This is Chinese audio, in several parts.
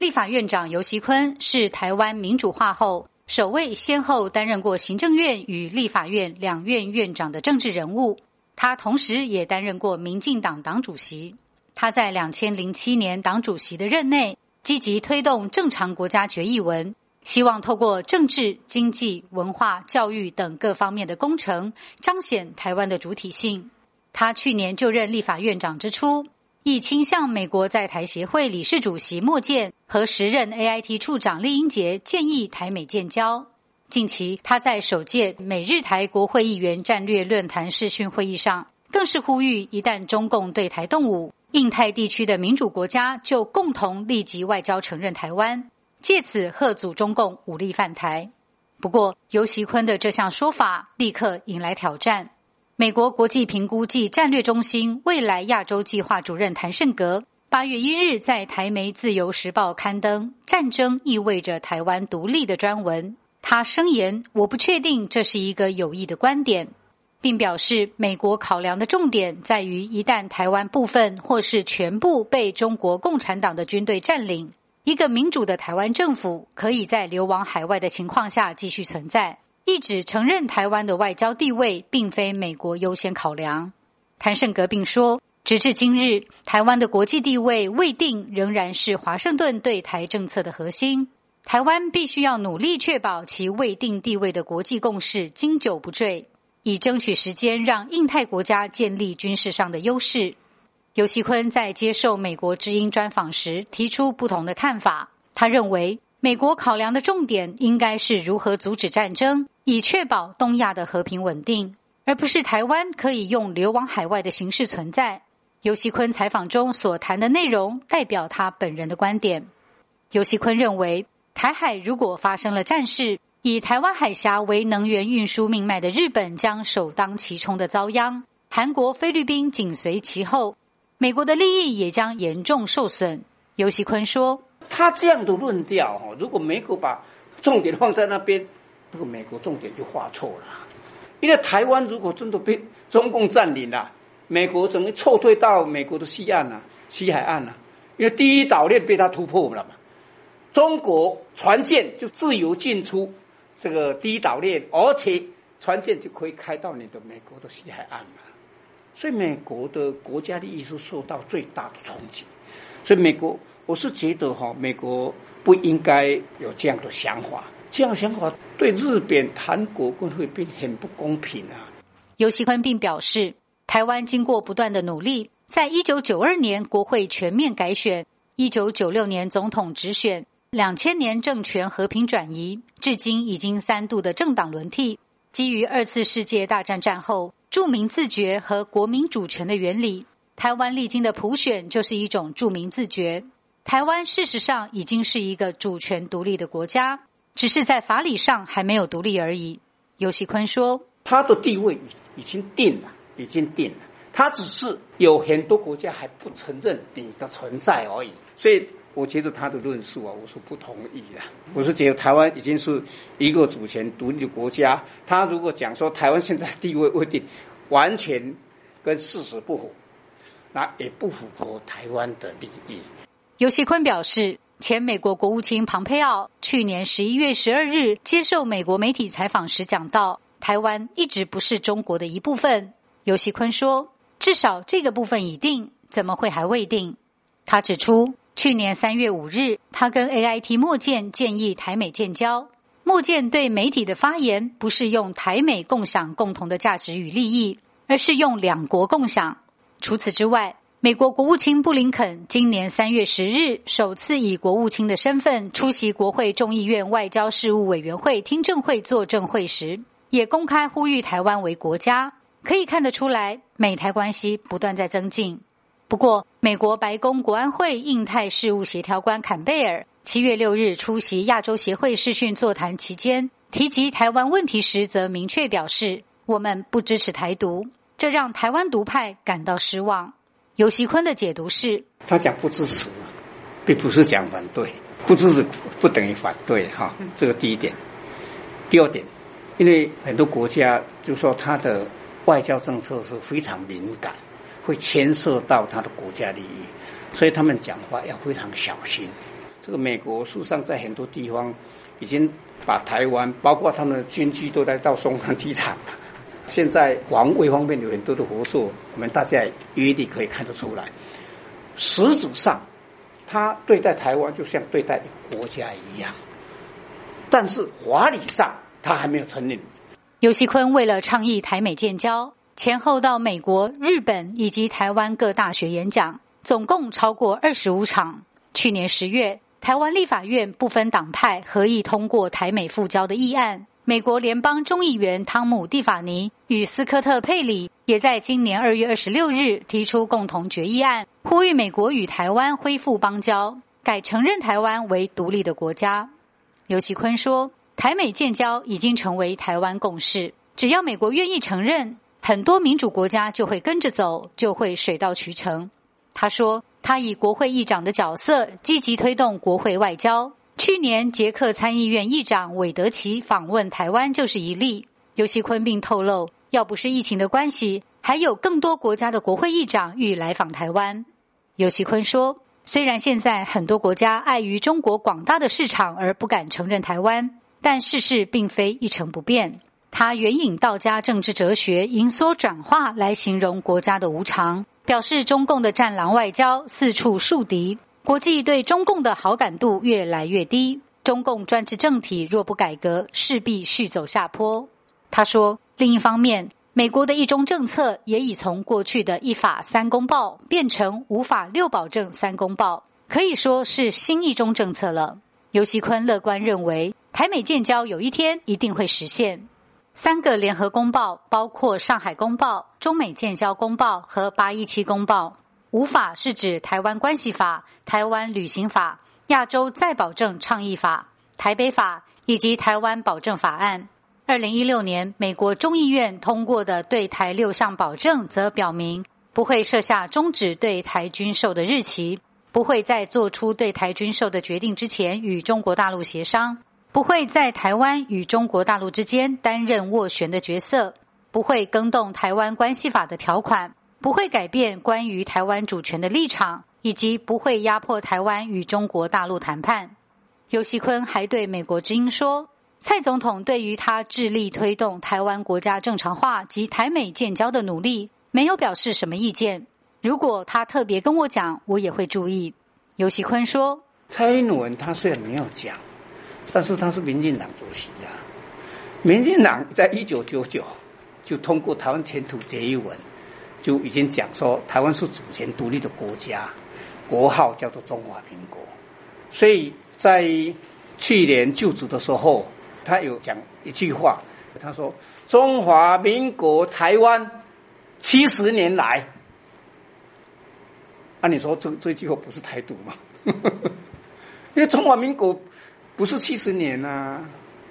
立法院长游锡堃是台湾民主化后首位先后担任过行政院与立法院两院院长的政治人物。他同时也担任过民进党党主席。他在2007年党主席的任内，积极推动正常国家决议文，希望透过政治、经济、文化、教育等各方面的工程，彰显台湾的主体性。他去年就任立法院长之初，亦倾向美国在台协会理事主席莫健和时任 AIT 处长酈英杰建议台美建交。近期他在首届美日台国会议员战略论坛视讯会议上，更是呼吁一旦中共对台动武，印太地区的民主国家就共同立即外交承认台湾，借此吓阻中共武力犯台。不过游锡堃的这项说法立刻引来挑战。美国国际评估暨战略中心未来亚洲计划主任谭胜格8月1日在台媒自由时报刊登战争意味着台湾独立的专文。他声言，我不确定这是一个有益的观点，并表示美国考量的重点在于一旦台湾部分或是全部被中国共产党的军队占领，一个民主的台湾政府可以在流亡海外的情况下继续存在，意指承认台湾的外交地位并非美国优先考量。谭胜格并说，直至今日，台湾的国际地位未定仍然是华盛顿对台政策的核心，台湾必须要努力确保其未定地位的国际共识经久不坠，以争取时间让印太国家建立军事上的优势。游锡堃在接受美国之音专访时提出不同的看法，他认为美国考量的重点应该是如何阻止战争，以确保东亚的和平稳定，而不是台湾可以用流亡海外的形式存在。游锡堃采访中所谈的内容代表他本人的观点。游锡堃认为，台海如果发生了战事，以台湾海峡为能源运输命脉的日本将首当其冲的遭殃，韩国、菲律宾紧随其后，美国的利益也将严重受损。游锡堃说， 他这样的论调，如果美国把重点放在那边，这个美国重点就画错了。因为台湾如果真的被中共占领了，美国整个撤退到美国的西岸啊、西海岸啊，因为第一岛链被他突破了嘛，中国船舰就自由进出这个第一岛链，而且船舰就可以开到你的美国的西海岸了。所以美国的国家利益是受到最大的冲击。所以美国，我是觉得美国不应该有这样的想法，这样的想法对日本、韩国跟菲律宾很不公平啊。 游锡堃并表示，台湾经过不断的努力，在1992年国会全面改选，1996年总统直选，2000年政权和平转移，至今已经3度的政党轮替。基于2次世界大战战后著民自决和国民主权的原理，台湾历经的普选就是一种著民自决。台湾事实上已经是一个主权独立的国家，只是在法理上还没有独立而已。游锡堃说， 他的地位已经定了，他只是有很多国家还不承认你的存在而已。所以我觉得他的论述我是不同意的。我是觉得台湾已经是一个主权独立的国家，他如果讲说台湾现在地位未定，完全跟事实不符，那也不符合台湾的利益。 游锡堃表示，前美国国务卿庞佩奥去年11月12日接受美国媒体采访时讲到，台湾一直不是中国的一部分。游锡堃说，至少这个部分已定，怎么会还未定？他指出，去年3月5日，他跟 AIT 莫健建议台美建交。莫健对媒体的发言不是用台美共享共同的价值与利益，而是用两国共享。除此之外，美国国务卿布林肯今年3月10日首次以国务卿的身份出席国会众议院外交事务委员会听证会作证会时，也公开呼吁台湾为国家。可以看得出来，美台关系不断在增进。不过，美国白宫国安会印太事务协调官坎贝尔7月6日出席亚洲协会视讯座谈期间，提及台湾问题时则明确表示，我们不支持台独，这让台湾独派感到失望。游锡堃的解读是， 他讲不支持，并不是讲反对，不支持不等于反对这个第一点。第二点，因为很多国家就说他的外交政策是非常敏感，会牵涉到他的国家利益，所以他们讲话要非常小心。 这个美国事实上在很多地方已经把台湾，包括他们的军机都来到松山机场了。现在防卫方面有很多的合作，我们大家约定可以看得出来。实质上，他对待台湾就像对待国家一样，但是法理上他还没有承认。 游锡堃为了倡议台美建交，前后到美国、日本以及台湾各大学演讲，总共超过25场。去年10月，台湾立法院不分党派合议通过台美复交的议案。美国联邦众议员汤姆·蒂法尼与斯科特·佩里也在今年2月26日提出共同决议案，呼吁美国与台湾恢复邦交，改承认台湾为独立的国家。游锡堃说，台美建交已经成为台湾共识，只要美国愿意承认，很多民主国家就会跟着走，就会水到渠成。他说，他以国会议长的角色积极推动国会外交。去年捷克参议院议长韦德奇访问台湾就是一例。游锡堃并透露，要不是疫情的关系，还有更多国家的国会议长欲来访台湾。游锡堃说，虽然现在很多国家碍于中国广大的市场而不敢承认台湾，但世事并非一成不变。他援引道家政治哲学盈缩转化来形容国家的无常，表示中共的战狼外交四处树敌，国际对中共的好感度越来越低，中共专制政体若不改革，势必续走下坡。他说，另一方面，美国的一中政策也已从过去的一法三公报变成五法六保证三公报，可以说是新一中政策了。游锡堃乐观认为，台美建交有一天一定会实现。3个联合公报，包括上海公报、中美建交公报和817公报。五法是指台湾关系法、台湾旅行法、亚洲再保证倡议法、台北法以及台湾保证法案。2016年美国众议院通过的对台6项保证则表明，不会设下终止对台军售的日期，不会在做出对台军售的决定之前与中国大陆协商，不会在台湾与中国大陆之间担任斡旋的角色，不会更动台湾关系法的条款，不会改变关于台湾主权的立场，以及不会压迫台湾与中国大陆谈判。游锡堃还对美国之音说，蔡总统对于他致力推动台湾国家正常化及台美建交的努力没有表示什么意见，如果他特别跟我讲，我也会注意。游锡堃说， 蔡英文他虽然没有讲，但是他是民进党主席啊。民进党在1999就通过台湾前途决议文，就已经讲说台湾是主权独立的国家，国号叫做中华民国。所以在去年就职的时候，他有讲一句话，他说中华民国台湾70年来，你说这句话不是台独吗？因为中华民国不是70年啊，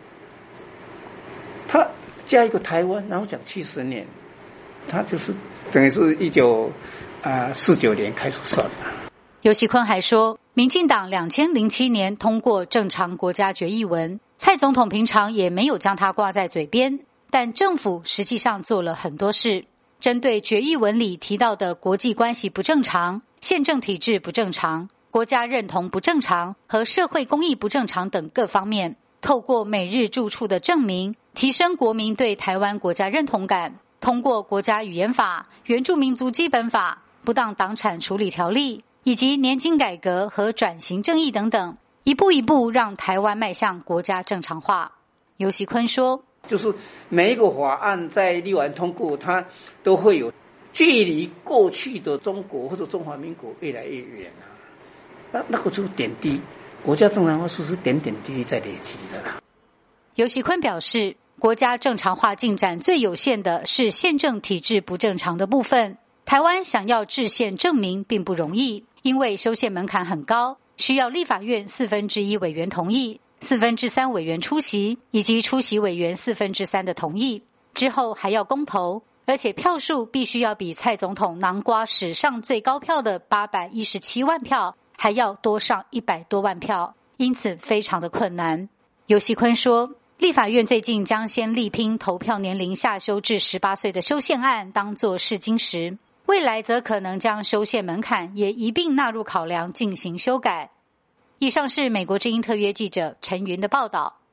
他加一个台湾，然后讲70年，他就是等于是1949年开始算的。 游锡堃还说，民进党2007年通过正常国家决议文，蔡总统平常也没有将它挂在嘴边，但政府实际上做了很多事，针对决议文里提到的国际关系不正常、宪政体制不正常、国家认同不正常和社会公益不正常等各方面，透过美日驻处的证明，提升国民对台湾国家认同感，通过国家语言法、原住民族基本法、不当党产处理条例以及年金改革和转型正义等等，一步一步让台湾迈向国家正常化。游锡堃说， 就是每一个法案在立法院通过，它都会有距离过去的中国或者中华民国越来越远啊。那个就是点滴，国家正常化是点点滴滴在累积的啦。 游锡堃表示，国家正常化进展最有限的是宪政体制不正常的部分。台湾想要制宪证明并不容易，因为修宪门槛很高，需要立法院1/4委员同意，3/4委员出席，以及出席委员3/4的同意，之后还要公投，而且票数必须要比蔡总统囊括史上最高票的817万票还要多上100多万票，因此非常的困难。游锡堃说，立法院最近将先力拼投票年龄下修至18岁的修宪案当作试金石，未来则可能将修宪门槛也一并纳入考量进行修改。 以上是美国之音特约记者陈云的报道。